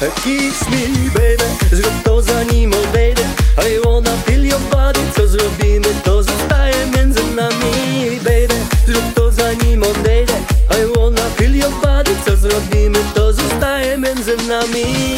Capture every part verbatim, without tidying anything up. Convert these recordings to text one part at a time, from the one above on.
Kiss me baby, zrób to zanim odejdę. I wanna feel your body, co zrobimy to zostaje między nami. Baby, zrób to zanim odejdę. I wanna feel your body, co zrobimy to zostaje między nami.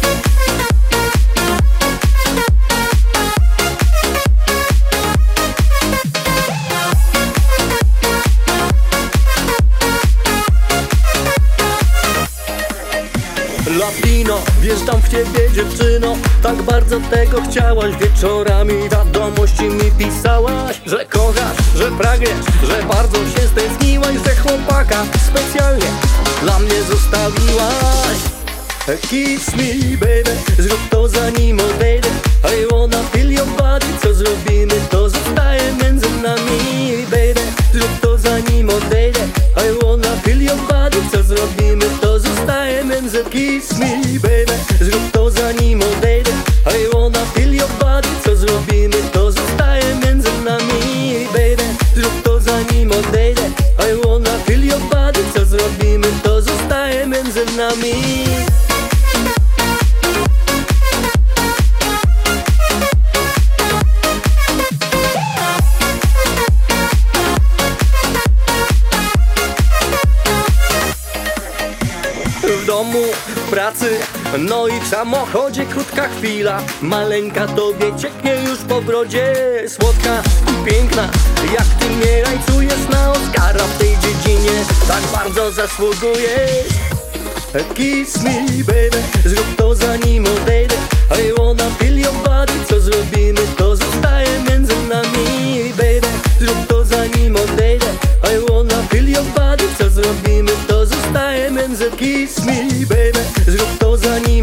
Latino, wjeżdżam w ciebie dziewczyno. Tak bardzo tego chciałaś. Wieczorami wiadomości mi pisałaś, że kochasz, że pragniesz, że bardzo się stęskniłaś, że chłopaka specjalnie dla mnie zostawiłaś. Kiss me baby, zrób to zanim odejdę. I wanna feel your body, co zrobimy to zostaje między nami. Baby, zrób to zanim odejdę. I wanna feel your body, co zrobimy to zostaje między. Kiss me baby, zrób to zanim odejdę. I wanna feel your body, co zrobimy to zostaje między nami. Baby, zrób to zanim odejdę. I wanna feel your body, co zrobimy to zostaje między nami. W domu, w pracy, no i w samochodzie krótka chwila. Maleńka tobie cieknie już po brodzie. Słodka i piękna, jak ty mnie rajcujesz na Oscara w tej dziedzinie. Tak bardzo zasługujesz. Kiss me baby, zrób to zanim odejdę. I wanna feel your body, co zrobimy to zostaje między nami. Baby, zrób to zanim odejdę. I wanna feel your body, co zrobimy to zostaje między. Kiss me baby, zrób to zanim